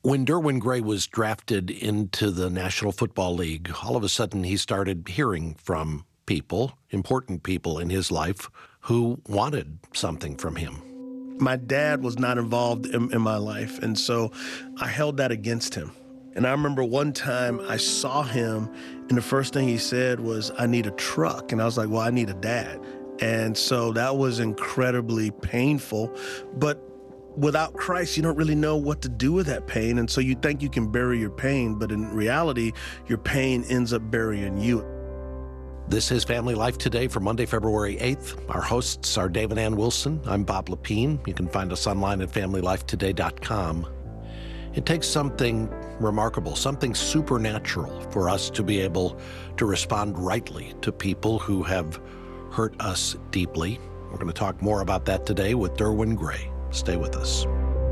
When Derwin Gray was drafted into the National Football League, all of a sudden he started hearing from people, important people in his life, who wanted something from him. My dad was not involved in my life, and so I held that against him. And I remember one time I saw him, and the first thing he said was, "I need a truck." And I was like, "Well, I need a dad." And so that was incredibly painful. But without Christ, you don't really know what to do with that pain. And so you think you can bury your pain, but in reality, your pain ends up burying you. This is Family Life Today for Monday, February 8th. Our hosts are Dave and Ann Wilson. I'm Bob Lepine. You can find us online at FamilyLifeToday.com. It takes something remarkable, something supernatural for us to be able to respond rightly to people who have hurt us deeply. We're going to talk more about that today with Derwin Gray. Stay with us.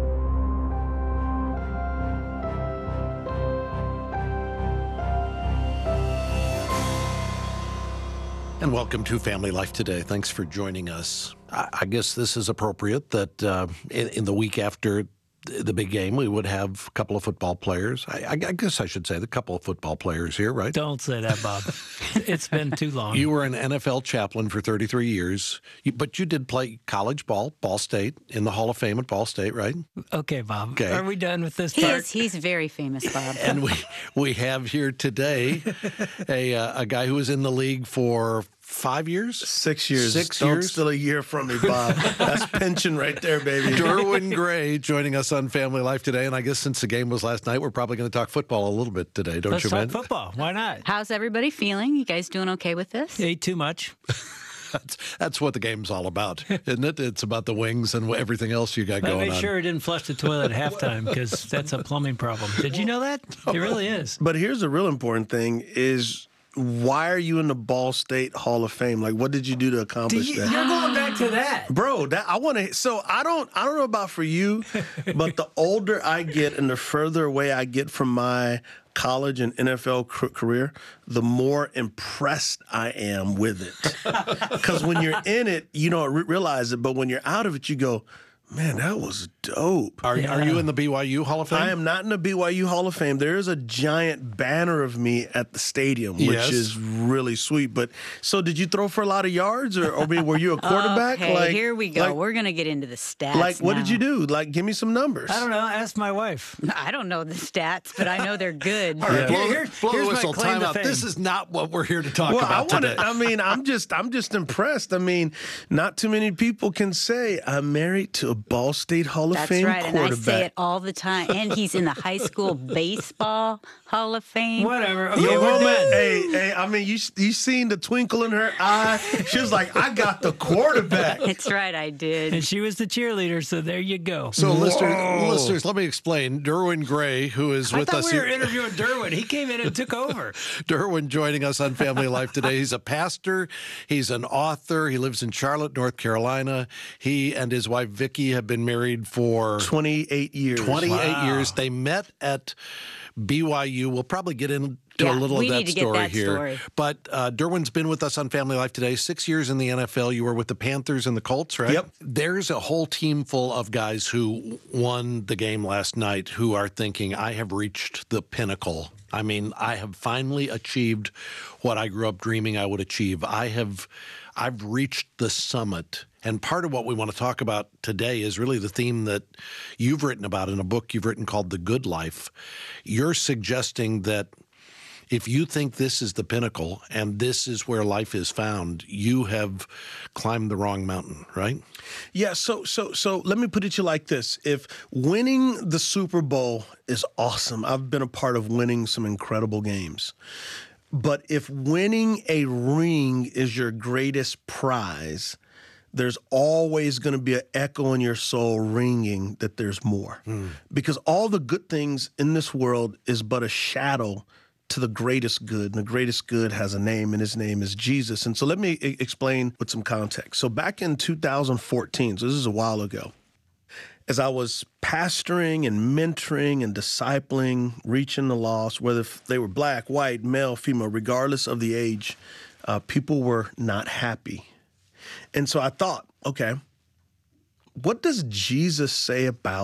And welcome to Family Life Today. Thanks for joining us. I guess this is appropriate that in the week after the big game, we would have a couple of football players. I guess I should say the couple of football players here, right? Don't say that, Bob. It's been too long. You were an NFL chaplain for 33 years, but you did play college ball, Ball State, in the Hall of Fame at Ball State, right? Okay, Bob. Okay. Are we done with this part? He's very famous, Bob. And we have here today a guy who was in the league for 5 years? 6 years. 6 Don't years? steal a year from me, Bob. That's pension right there, baby. Derwin Gray joining us on Family Life Today. And I guess since the game was last night, we're probably going to talk football a little bit today, don't Let's you, talk man? football. Why not? How's everybody feeling? You guys doing okay with this? Ate too much. That's what the game's all about, isn't it? It's about the wings and everything else you got But going make on. sure it didn't flush the toilet at halftime because that's a plumbing problem. Did you know that? It really is. But here's the real important thing is, why are you in the Ball State Hall of Fame? Like, what did you do to accomplish that? You're going back to that. Bro, that I want to. So I don't know about for you, but the older I get and the further away I get from my college and NFL career, the more impressed I am with it. Because when you're in it, you don't realize it, but when you're out of it, you go, man, that was dope. Are you in the BYU Hall of Fame? I am not in the BYU Hall of Fame. There is a giant banner of me at the stadium, which Yes. is really sweet. But so did you throw for a lot of yards or I mean, were you a quarterback? Okay, here we go. Like, We're going to get into the stats like what did now. you do? Like, give me some numbers. I don't know. Ask my wife. I don't know the stats, but I know they're good. All right, Blow, here's blow the my whistle. claim Time to out. fame. This is not what we're here to talk Well, about today. I mean, I'm just impressed. I mean, not too many people can say I'm married to a Ball State Hall of That's Fame right, and I quarterback. say it all the time. And he's in the high school baseball Hall of Fame. Whatever. Your Okay, we're woman, done. hey, I mean, you seen the twinkle in her eye. She was like, I got the quarterback. That's right, I did. And she was the cheerleader, so there you go. So, listeners, let me explain. Derwin Gray, who is I with thought us we were here. interviewing Derwin. He came in and took over. Derwin joining us on Family Life Today. He's a pastor. He's an author. He lives in Charlotte, North Carolina. He and his wife, Vicki, have been married for 28 years. 28 years. They met at BYU. We'll probably get into a Yeah, little we of that need to get story that here. story. But Derwin's been with us on Family Life Today. 6 years in the NFL. You were with the Panthers and the Colts, right? Yep. There's a whole team full of guys who won the game last night who are thinking, I have reached the pinnacle. I mean, I have finally achieved what I grew up dreaming I would achieve. I've reached the summit. And part of what we want to talk about today is really the theme that you've written about in a book you've written called The Good Life. You're suggesting that if you think this is the pinnacle and this is where life is found, you have climbed the wrong mountain, right? Yeah, so let me put it to you like this. If winning the Super Bowl is awesome, I've been a part of winning some incredible games. But if winning a ring is your greatest prize, there's always going to be an echo in your soul ringing that there's more. Because all the good things in this world is but a shadow to the greatest good, and the greatest good has a name, and his name is Jesus. And so let me explain with some context. So back in 2014, so this is a while ago, as I was pastoring and mentoring and discipling, reaching the lost, whether they were black, white, male, female, regardless of the age, people were not happy. And so I thought, okay, what does Jesus say about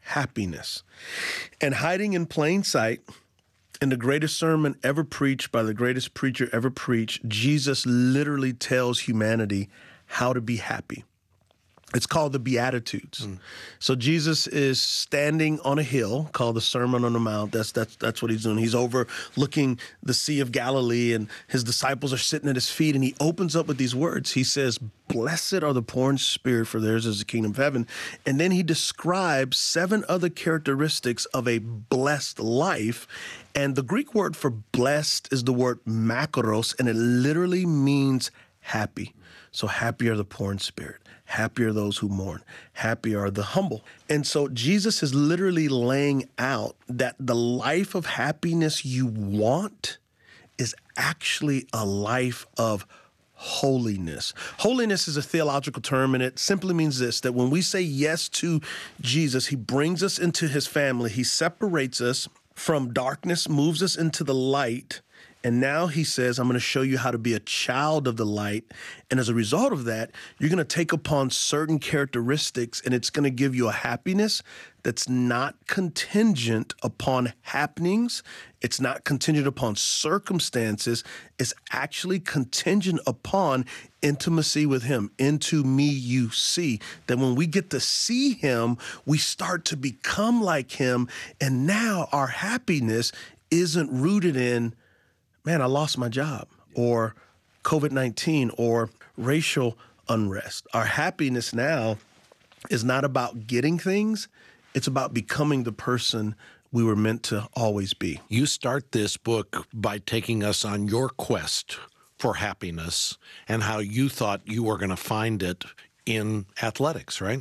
happiness. And hiding in plain sight, in the greatest sermon ever preached by the greatest preacher ever preached, Jesus literally tells humanity how to be happy. It's called the Beatitudes. So Jesus is standing on a hill called the Sermon on the Mount. That's what he's doing. He's overlooking the Sea of Galilee, and his disciples are sitting at his feet, and he opens up with these words. He says, "Blessed are the poor in spirit, for theirs is the kingdom of heaven." And then he describes 7 other characteristics of a blessed life. And the Greek word for blessed is the word makros, and it literally means happy. So happy are the poor in spirit. Happy are those who mourn. Happy are the humble. And so Jesus is literally laying out that the life of happiness you want is actually a life of holiness. Holiness is a theological term, and it simply means this, that when we say yes to Jesus, he brings us into his family. He separates us from darkness, moves us into the light. And now he says, I'm going to show you how to be a child of the light. And as a result of that, you're going to take upon certain characteristics, and it's going to give you a happiness that's not contingent upon happenings. It's not contingent upon circumstances. It's actually contingent upon intimacy with him. Into me you see. That when we get to see him, we start to become like him. And now our happiness isn't rooted in, man, I lost my job, or COVID-19, or racial unrest. Our happiness now is not about getting things. It's about becoming the person we were meant to always be. You start this book by taking us on your quest for happiness and how you thought you were going to find it in athletics, right?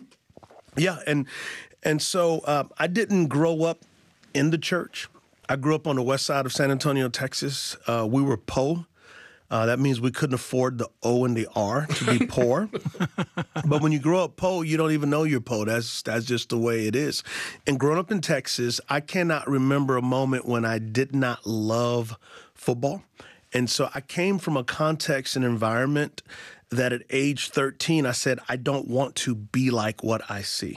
Yeah, and so I didn't grow up in the church. I grew up on the west side of San Antonio, Texas. We were po. That means we couldn't afford the O and the R to be poor. But when you grow up po, you don't even know you're po. That's just the way it is. And growing up in Texas, I cannot remember a moment when I did not love football. And so I came from a context and environment that at age 13, I said, I don't want to be like what I see.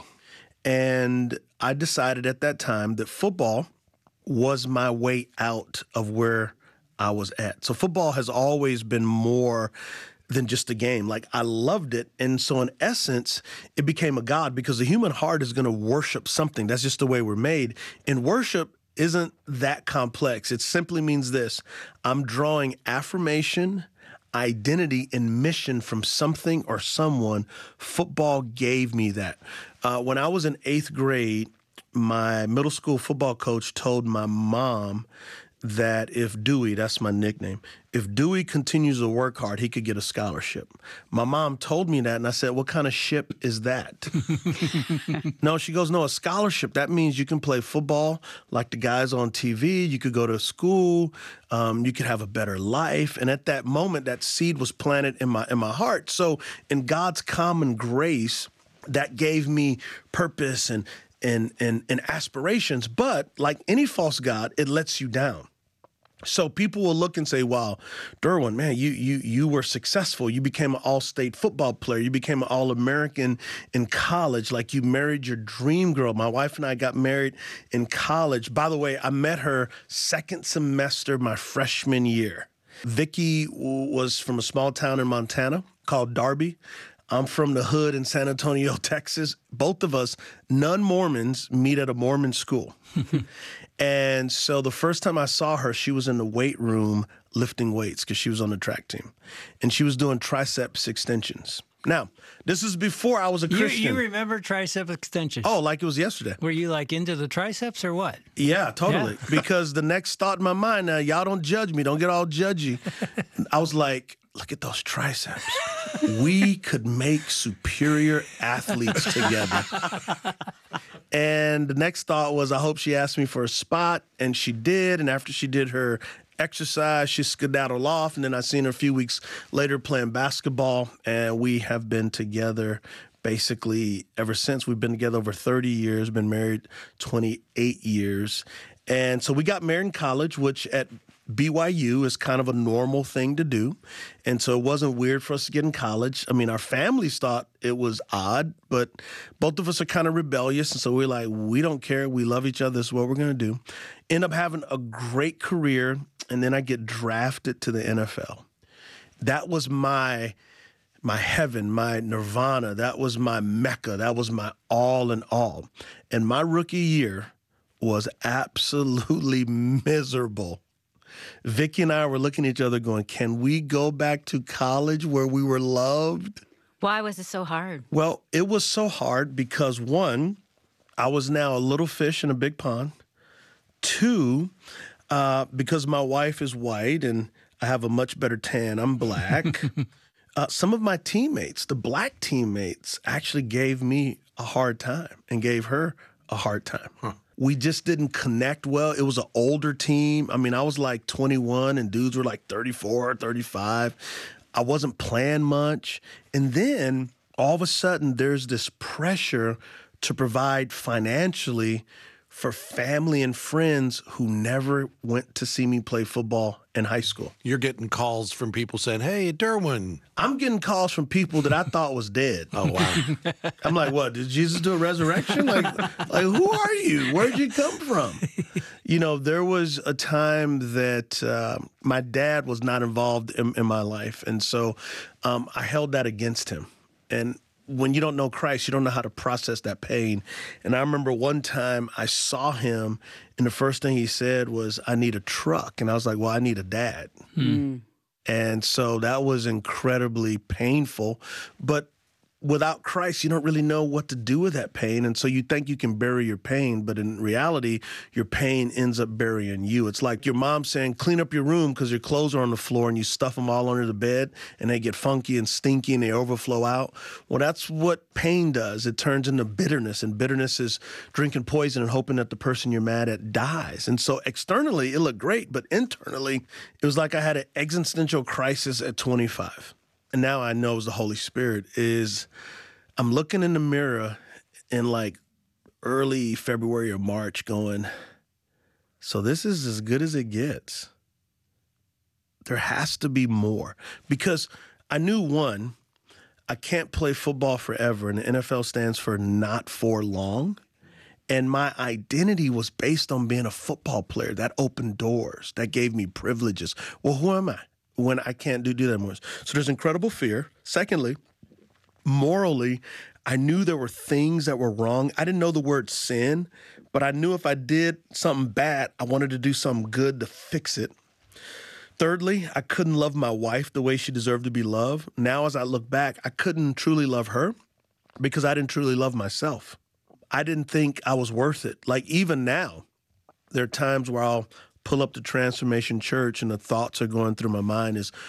And I decided at that time that football was my way out of where I was at. So football has always been more than just a game. Like, I loved it. And so in essence, it became a god, because the human heart is going to worship something. That's just the way we're made. And worship isn't that complex. It simply means this: I'm drawing affirmation, identity, and mission from something or someone. Football gave me that. When I was in 8th grade, my middle school football coach told my mom that if Dewey, that's my nickname, if Dewey continues to work hard, he could get a scholarship. My mom told me that, and I said, what kind of ship is that? No, she goes, no, a scholarship. That means you can play football like the guys on TV. You could go to school. You could have a better life. And at that moment, that seed was planted in my heart. So in God's common grace, that gave me purpose and aspirations. But like any false god, it lets you down. So people will look and say, wow, Derwin, man, you were successful. You became an all-state football player. You became an All-American in college. Like, you married your dream girl. My wife and I got married in college. By the way, I met her second semester my freshman year. Vicky was from a small town in Montana called Darby. I'm from the hood in San Antonio, Texas. Both of us, non-Mormons, meet at a Mormon school. And so the first time I saw her, she was in the weight room lifting weights because she was on the track team. And she was doing triceps extensions. Now, this is before I was a Christian. You remember tricep extensions? Oh, like it was yesterday. Were you like into the triceps or what? Yeah, totally. Yeah. Because the next thought in my mind, now, y'all don't judge me. Don't get all judgy. I was like, look at those triceps. We could make superior athletes together. And the next thought was, I hope she asked me for a spot, and she did. And after she did her exercise, she skedaddled off, and then I seen her a few weeks later playing basketball, and we have been together basically ever since. We've been together over 30 years, been married 28 years. And so we got married in college, which at BYU is kind of a normal thing to do. And so it wasn't weird for us to get in college. I mean, our families thought it was odd, but both of us are kind of rebellious. And so we're like, we don't care. We love each other. This is what we're going to do. End up having a great career. And then I get drafted to the NFL. That was my heaven, my nirvana. That was my Mecca. That was my all in all. And my rookie year was absolutely miserable. Vicky and I were looking at each other going, can we go back to college where we were loved? Why was it so hard? Well, it was so hard because, one, I was now a little fish in a big pond. Two, because my wife is white and I have a much better tan, I'm black. Some of my teammates, the black teammates, actually gave me a hard time and gave her a hard time. Huh. We just didn't connect well. It was an older team. I mean, I was like 21 and dudes were like 34, 35. I wasn't playing much. And then all of a sudden there's this pressure to provide financially for family and friends who never went to see me play football in high school. You're getting calls from people saying, hey, Derwin. I'm getting calls from people that I thought was dead. Oh, wow. I'm like, what, did Jesus do a resurrection? Like who are you? Where'd you come from? You know, there was a time that my dad was not involved in my life. And so I held that against him. And when you don't know Christ, you don't know how to process that pain. And I remember one time I saw him, and the first thing he said was, I need a truck. And I was like, well, I need a dad. And so that was incredibly painful. But without Christ, you don't really know what to do with that pain. And so you think you can bury your pain, but in reality, your pain ends up burying you. It's like your mom saying, clean up your room because your clothes are on the floor and you stuff them all under the bed and they get funky and stinky and they overflow out. Well, that's what pain does. It turns into bitterness, and bitterness is drinking poison and hoping that the person you're mad at dies. And so externally, it looked great, but internally, it was like I had an existential crisis at 25. And now I know it was the Holy Spirit. I'm looking in the mirror in like early February or March going, so this is as good as it gets. There has to be more. Because I knew, one, I can't play football forever, and the NFL stands for not for long. And my identity was based on being a football player. That opened doors. That gave me privileges. Well, who am I when I can't do that more? So there's incredible fear. Secondly, morally, I knew there were things that were wrong. I didn't know the word sin, but I knew if I did something bad, I wanted to do something good to fix it. Thirdly, I couldn't love my wife the way she deserved to be loved. Now, as I look back, I couldn't truly love her because I didn't truly love myself. I didn't think I was worth it. Like even now, there are times where I'll pull up to Transformation Church and the thoughts are going through my mind is,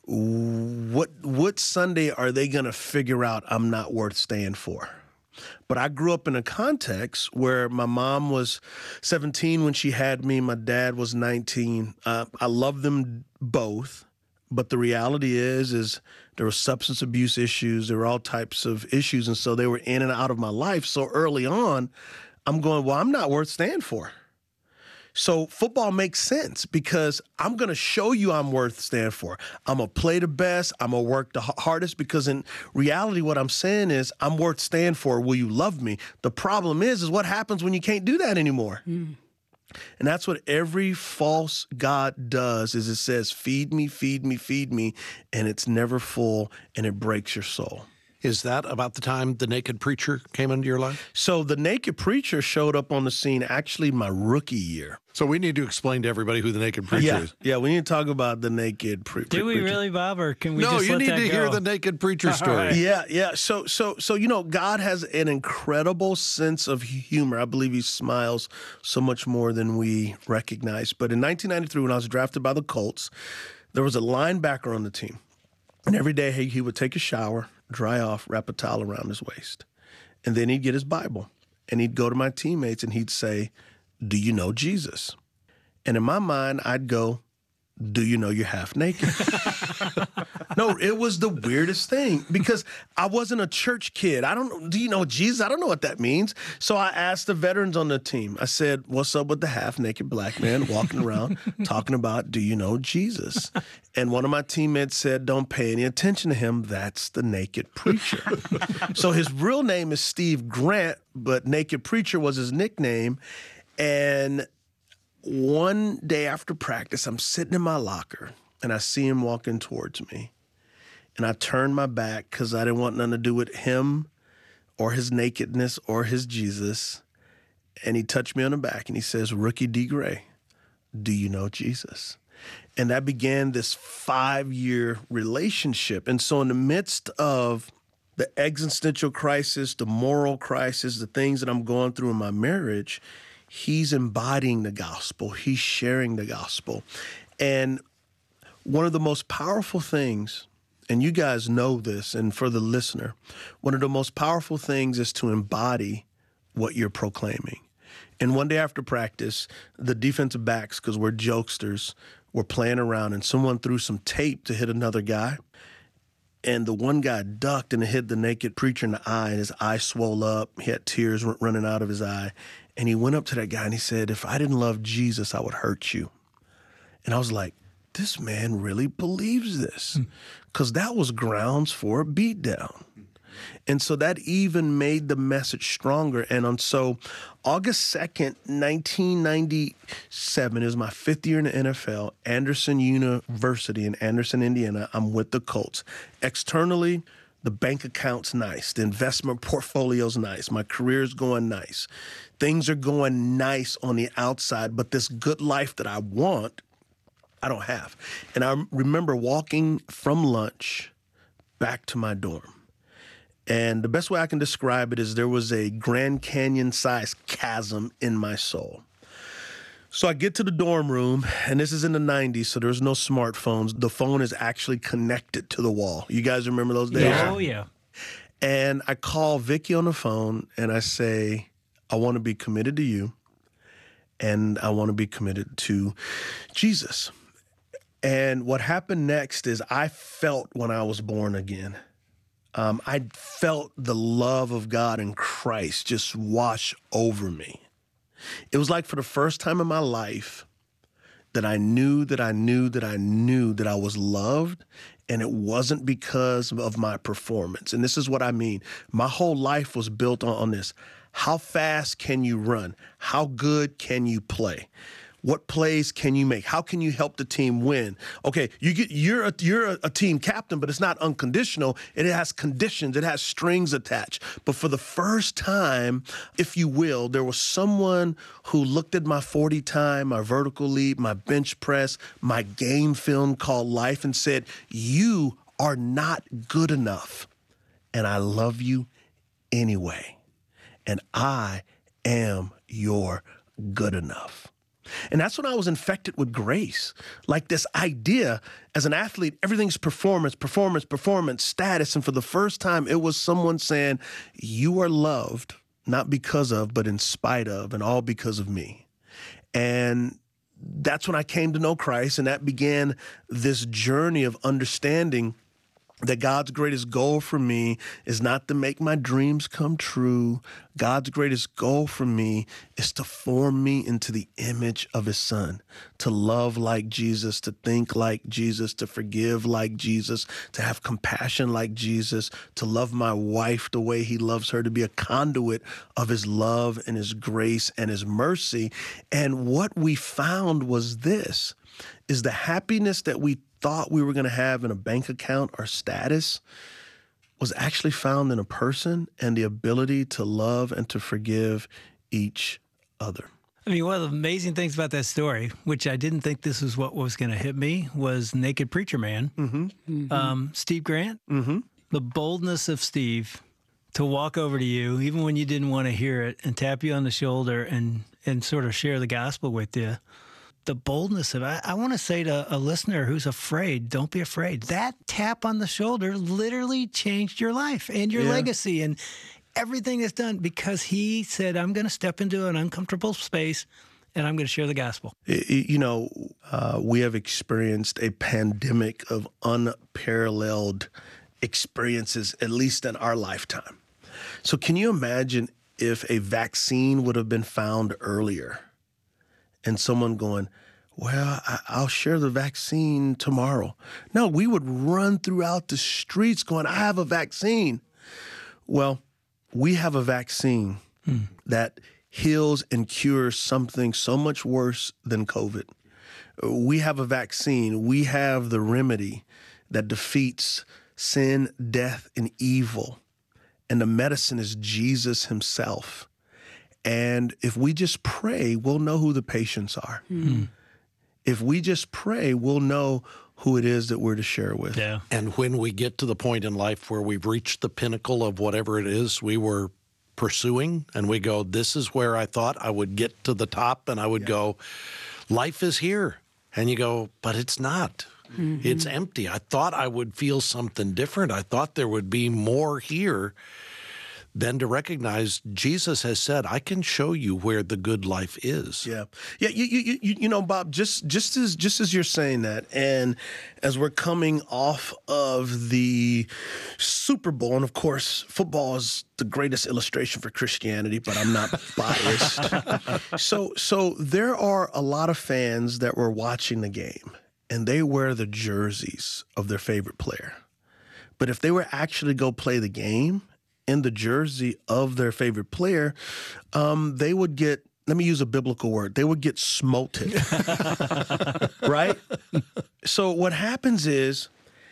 what Sunday are they going to figure out I'm not worth staying for? But I grew up in a context where my mom was 17 when she had me. My dad was 19. I love them both. But the reality is there were substance abuse issues. There were all types of issues. And so they were in and out of my life. So early on, I'm going, well, I'm not worth staying for. So football makes sense because I'm going to show you I'm worth staying for. I'm going to play the best. I'm going to work the hardest because in reality, what I'm saying is I'm worth staying for. Will you love me? The problem is what happens when you can't do that anymore? And that's what every false god does is it says, feed me, feed me, feed me, and it's never full and it breaks your soul. Is that about the time the Naked Preacher came into your life? So the Naked Preacher showed up on the scene actually my rookie year. So we need to explain to everybody who the Naked Preacher is. Yeah, we need to talk about the Naked Preacher. Do we really, Bob, or can we No, just you let need that to go? hear the Naked Preacher story. Right. Yeah. So you know, God has an incredible sense of humor. I believe he smiles so much more than we recognize. But in 1993, when I was drafted by the Colts, there was a linebacker on the team. And every day he would take a shower, dry off, wrap a towel around his waist. And then he'd get his Bible. And he'd go to my teammates and he'd say, do you know Jesus? And in my mind, I'd go, do you know you're half naked? No, it was the weirdest thing because I wasn't a church kid. Do you know Jesus? I don't know what that means. So I asked the veterans on the team, I said, what's up with the half naked black man walking around talking about, do you know Jesus? And one of my teammates said, don't pay any attention to him. That's the naked preacher. So his real name is Steve Grant, but Naked Preacher was his nickname. And one day after practice, I'm sitting in my locker and I see him walking towards me. And I turned my back because I didn't want nothing to do with him or his nakedness or his Jesus. And he touched me on the back and he says, Rookie D. Gray, do you know Jesus? And that began this 5-year relationship. And so in the midst of the existential crisis, the moral crisis, the things that I'm going through in my marriage, he's embodying the gospel. He's sharing the gospel. And one of the most powerful things, and you guys know this, and for the listener, one of the most powerful things is to embody what you're proclaiming. And one day after practice, the defensive backs, because we're jokesters, were playing around, and someone threw some tape to hit another guy. And the one guy ducked and it hit the naked preacher in the eye, and his eye swelled up. He had tears running out of his eye. And he went up to that guy and he said, if I didn't love Jesus, I would hurt you. And I was like, this man really believes this, because that was grounds for a beatdown. And so that even made the message stronger. And so August 2nd, 1997 is my 5th year in the NFL, Anderson University in Anderson, Indiana. I'm with the Colts. Externally, the bank account's nice. The investment portfolio's nice. My career's going nice. Things are going nice on the outside, but this good life that I want, I don't have. And I remember walking from lunch back to my dorm. And the best way I can describe it is there was a Grand Canyon-sized chasm in my soul. So I get to the dorm room, and this is in the 90s, so there's no smartphones. The phone is actually connected to the wall. You guys remember those days? Yeah. Oh, yeah. And I call Vicky on the phone, and I say, I want to be committed to you, and I want to be committed to Jesus. And what happened next is I felt when I was born again. I felt the love of God in Christ just wash over me. It was like for the first time in my life that I knew that I was loved, and it wasn't because of my performance. And this is what I mean. My whole life was built on this. How fast can you run? How good can you play? What plays can you make? How can you help the team win? Okay, you're a team captain, but it's not unconditional. It has conditions. It has strings attached. But for the first time, if you will, there was someone who looked at my 40 time, my vertical leap, my bench press, my game film called life, and said, you are not good enough, and I love you anyway. And I am your good enough. And that's when I was infected with grace. Like this idea, as an athlete, everything's performance, status. And for the first time, it was someone saying, you are loved, not because of, but in spite of, and all because of me. And that's when I came to know Christ, and that began this journey of understanding that God's greatest goal for me is not to make my dreams come true. God's greatest goal for me is to form me into the image of his son, to love like Jesus, to think like Jesus, to forgive like Jesus, to have compassion like Jesus, to love my wife the way he loves her, to be a conduit of his love and his grace and his mercy. And what we found was this, is the happiness that we thought we were going to have in a bank account or status was actually found in a person and the ability to love and to forgive each other. I mean, one of the amazing things about that story, which I didn't think this was what was going to hit me, was Naked Preacher Man, Steve Grant. The boldness of Steve to walk over to you, even when you didn't want to hear it, and tap you on the shoulder and sort of share the gospel with you. The boldness of it. I want to say to a listener who's afraid, don't be afraid. That tap on the shoulder literally changed your life and your legacy and everything is done because he said, I'm going to step into an uncomfortable space and I'm going to share the gospel. We have experienced a pandemic of unparalleled experiences, at least in our lifetime. So can you imagine if a vaccine would have been found earlier and someone going, well, I'll share the vaccine tomorrow. No, we would run throughout the streets going, I have a vaccine. Well, we have a vaccine that heals and cures something so much worse than COVID. We have a vaccine. We have the remedy that defeats sin, death, and evil. And the medicine is Jesus himself. And if we just pray, we'll know who the patients are. If we just pray, we'll know who it is that we're to share with. Yeah. And when we get to the point in life where we've reached the pinnacle of whatever it is we were pursuing, and we go, this is where I thought I would get to the top, and I would go, life is here. And you go, but it's not. It's empty. I thought I would feel something different. I thought there would be more here. Than to recognize Jesus has said, I can show you where the good life is. Yeah. Bob, just as you're saying that, and as we're coming off of the Super Bowl, and of course, football is the greatest illustration for Christianity, but I'm not biased. So there are a lot of fans that were watching the game, and they wear the jerseys of their favorite player. But if they were actually go play the game in the jersey of their favorite player, they would get, let me use a biblical word, they would get smoted, right? So what happens is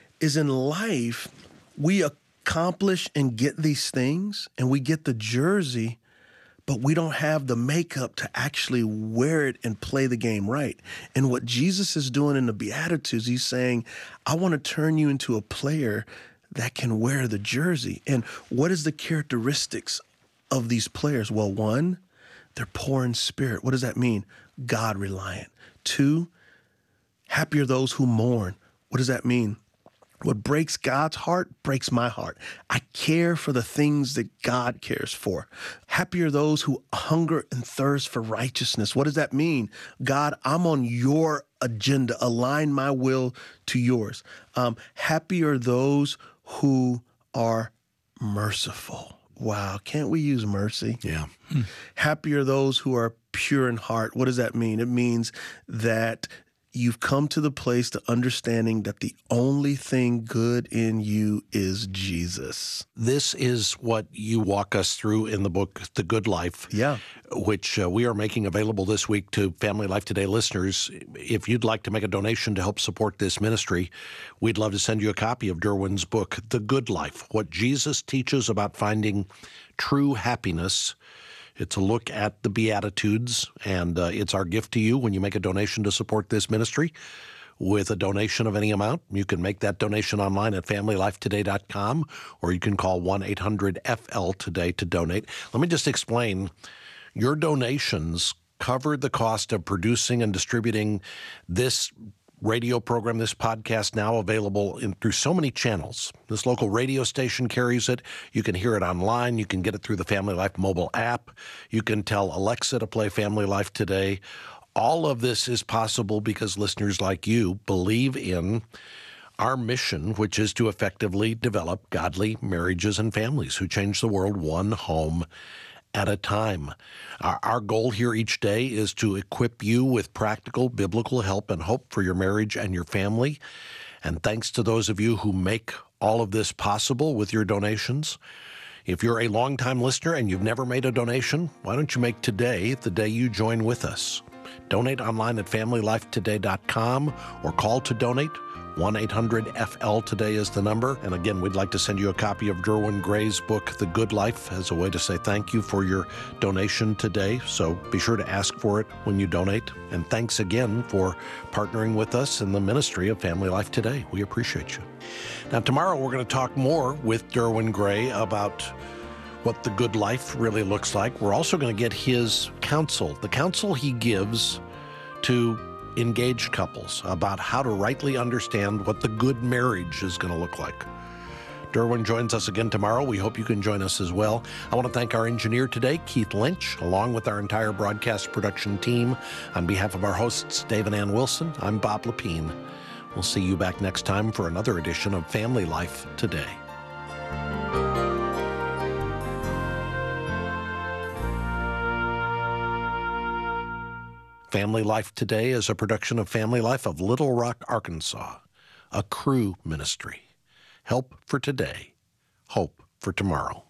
in life, we accomplish and get these things, and we get the jersey, but we don't have the makeup to actually wear it and play the game right. And what Jesus is doing in the Beatitudes, he's saying, I want to turn you into a player that can wear the jersey. And what is the characteristics of these players? Well, one, they're poor in spirit. What does that mean? God reliant. Two, happy are those who mourn. What does that mean? What breaks God's heart breaks my heart. I care for the things that God cares for. Happy are those who hunger and thirst for righteousness. What does that mean? God, I'm on your agenda. Align my will to yours. Happy are those who are merciful. Wow, can't we use mercy? Yeah. Happy are those who are pure in heart. What does that mean? It means that you've come to the place to understanding that the only thing good in you is Jesus. This is what you walk us through in the book, The Good Life, which we are making available this week to Family Life Today listeners. If you'd like to make a donation to help support this ministry, we'd love to send you a copy of Derwin's book, The Good Life, What Jesus Teaches About Finding True Happiness. It's a look at the Beatitudes, and it's our gift to you when you make a donation to support this ministry. With a donation of any amount, you can make that donation online at FamilyLifeToday.com, or you can call 1-800-FL-TODAY to donate. Let me just explain. Your donations cover the cost of producing and distributing this radio program, this podcast, now available through so many channels. This local radio station carries it. You can hear it online. You can get it through the Family Life mobile app. You can tell Alexa to play Family Life Today. All of this is possible because listeners like you believe in our mission, which is to effectively develop godly marriages and families who change the world one home at a time. Our goal here each day is to equip you with practical biblical help and hope for your marriage and your family. And thanks to those of you who make all of this possible with your donations. If you're a longtime listener and you've never made a donation, why don't you make today the day you join with us? Donate online at FamilyLifeToday.com or call to donate. 1-800-FL-TODAY is the number. And again, we'd like to send you a copy of Derwin Gray's book, The Good Life, as a way to say thank you for your donation today. So be sure to ask for it when you donate. And thanks again for partnering with us in the ministry of Family Life Today. We appreciate you. Now, tomorrow we're going to talk more with Derwin Gray about what the good life really looks like. We're also going to get his counsel, the counsel he gives to engaged couples about how to rightly understand what the good marriage is going to look like. Derwin joins us again tomorrow. We hope you can join us as well. I want to thank our engineer today, Keith Lynch, along with our entire broadcast production team. On behalf of our hosts, Dave and Ann Wilson, I'm Bob Lepine. We'll see you back next time for another edition of Family Life Today. Family Life Today is a production of Family Life of Little Rock, Arkansas, a Cru ministry. Help for today, hope for tomorrow.